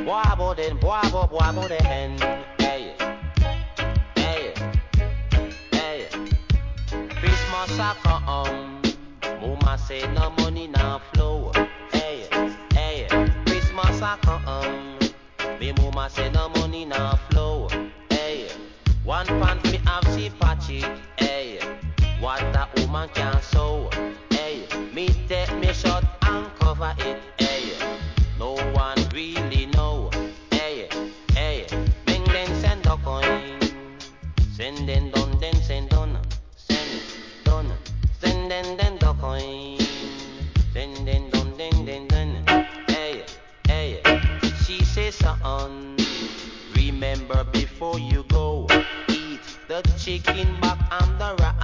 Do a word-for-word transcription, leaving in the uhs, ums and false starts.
Boabo den, boabo, boabo den. Hey, hey, hey. Christmas a come. Mama say no money now flow. Hey, hey. Christmas a come. Me mama say no money now flow. Hey, one pant me have see patchy. Hey, what a woman can sew. Hey, me take me shot and cover it. Hey, no one really know. Hey, hey, bring then send a coin. Send then done, then send done. Send done. Send then then the coin. Send then done, then then done. Hey, hey, she says son, remember before you go, eat the chicken back and the rat